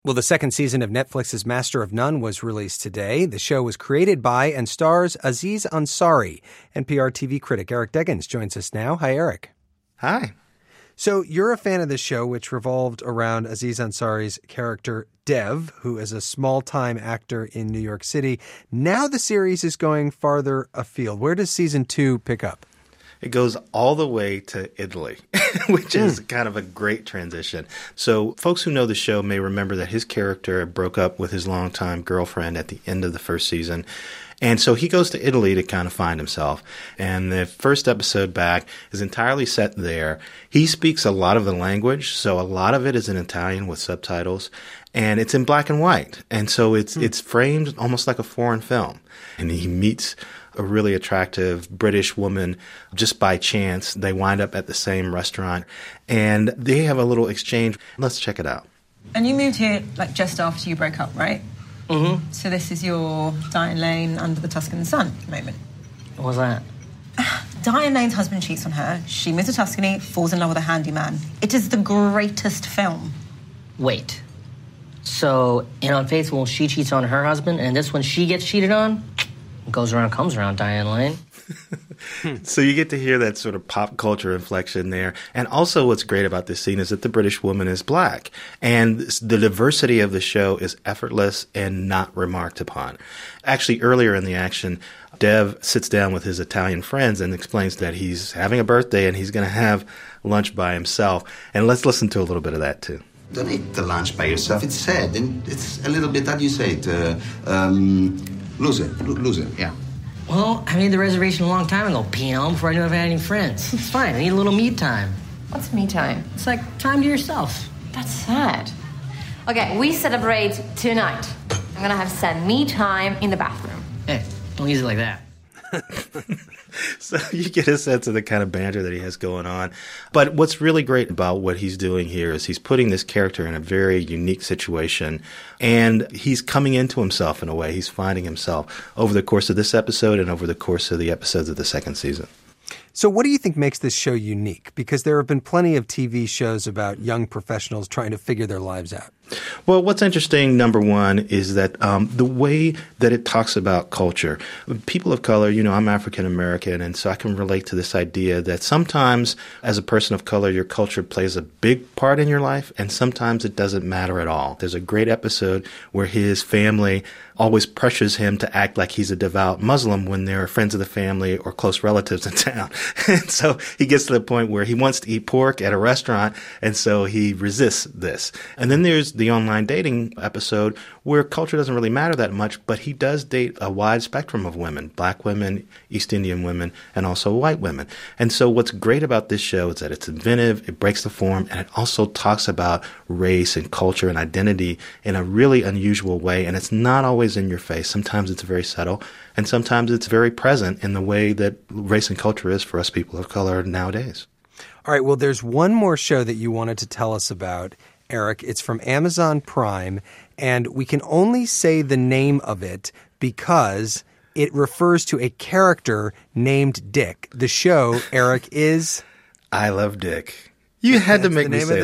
Well, the second season of Netflix's Master of None was released today. The show was created by and stars Aziz Ansari. NPR TV critic Eric Deggans joins us now. Hi, Eric. Hi. So you're a fan of the show, which revolved around Aziz Ansari's character Dev, who is a small-time actor in New York City. Now the series is going farther afield. Where does season 2 pick up? It goes all the way to Italy, which is kind of a great transition. So folks who know the show may remember that his character broke up with his longtime girlfriend at the end of the first season. And so he goes to Italy to kind of find himself. And the first episode back is entirely set there. He speaks a lot of the language, so a lot of it is in Italian with subtitles. And it's in black and white. And so it's framed almost like a foreign film. And he meets a really attractive British woman just by chance. They wind up at the same restaurant. And they have a little exchange. Let's check it out. And you moved here like just after you broke up, right? Mm-hmm. So this is your Diane Lane under the Tuscan sun moment. What was that? Diane Lane's husband cheats on her. She moves to Tuscany, falls in love with a handyman. It is the greatest film. Wait. So, in Unfaithful, she cheats on her husband, and this one she gets cheated on? Goes around, comes around, Diane Lane. So you get to hear that sort of pop culture inflection there. And also what's great about this scene is that the British woman is black. And the diversity of the show is effortless and not remarked upon. Actually, earlier in the action, Dev sits down with his Italian friends and explains that he's having a birthday and he's going to have lunch by himself. And let's listen to a little bit of that, too. Don't eat the lunch by yourself. It's sad. And it's a little bit, how do you say it? Loser, yeah. Well, I made the reservation a long time ago, Pino, before I knew if I had any friends. It's fine. I need a little me time. What's me time? It's like time to yourself. That's sad. Okay, we celebrate tonight. I'm gonna have some me time in the bathroom. Hey, don't use it like that. So you get a sense of the kind of banter that he has going on. But what's really great about what he's doing here is he's putting this character in a very unique situation, and he's coming into himself in a way. He's finding himself over the course of this episode and over the course of the episodes of the second season. So what do you think makes this show unique? Because there have been plenty of TV shows about young professionals trying to figure their lives out. Well, what's interesting, number one, is that the way that it talks about culture. People of color, I'm African American, and so I can relate to this idea that sometimes as a person of color, your culture plays a big part in your life, and sometimes it doesn't matter at all. There's a great episode where his family always pressures him to act like he's a devout Muslim when there are friends of the family or close relatives in town. And so he gets to the point where he wants to eat pork at a restaurant, and so he resists this. And then there's the online dating episode where culture doesn't really matter that much, but he does date a wide spectrum of women, black women, East Indian women, and also white women. And so what's great about this show is that it's inventive, it breaks the form, and it also talks about race and culture and identity in a really unusual way. And it's not always in your face. Sometimes it's very subtle, and sometimes it's very present in the way that race and culture is for us people of color nowadays. All right, well, there's one more show that you wanted to tell us about, Eric. It's from Amazon Prime, and we can only say the name of it because it refers to a character named Dick. The show, Eric, is... I Love Dick. You had to make me say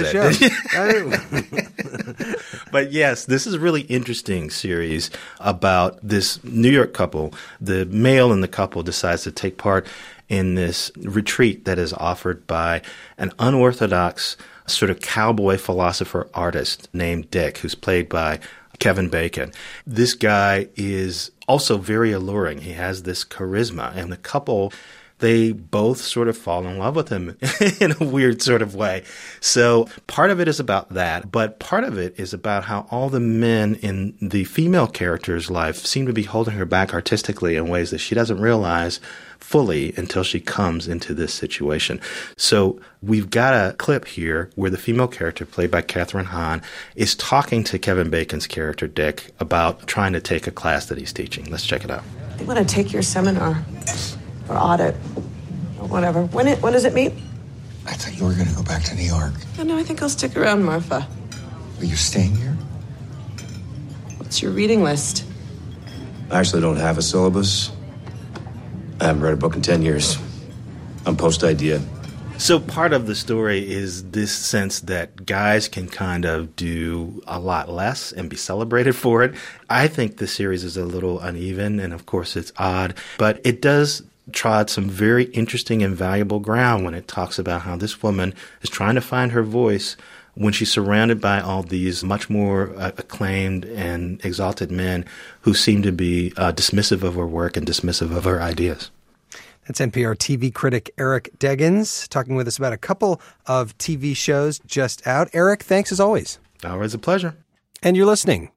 that. But yes, this is a really interesting series about this New York couple. The male in the couple decides to take part in this retreat that is offered by an unorthodox sort of cowboy philosopher artist named Dick, who's played by Kevin Bacon. This guy is also very alluring. He has this charisma, and the couple, they both sort of fall in love with him in a weird sort of way. So part of it is about that, but part of it is about how all the men in the female character's life seem to be holding her back artistically in ways that she doesn't realize fully until she comes into this situation. So we've got a clip here where the female character, played by Kathryn Hahn, is talking to Kevin Bacon's character, Dick, about trying to take a class that he's teaching. Let's check it out. I want to take your seminar or audit or whatever. When does it meet? I thought you were going to go back to New York. Oh, no, I think I'll stick around, Martha. Are you staying here? What's your reading list? I actually don't have a syllabus. I haven't read a book in 10 years. I'm post-idea. So part of the story is this sense that guys can kind of do a lot less and be celebrated for it. I think the series is a little uneven, and of course it's odd, but it does trod some very interesting and valuable ground when it talks about how this woman is trying to find her voice when she's surrounded by all these much more acclaimed and exalted men who seem to be dismissive of her work and dismissive of her ideas. That's NPR TV critic Eric Deggans talking with us about a couple of TV shows just out. Eric, thanks as always. Always a pleasure. And you're listening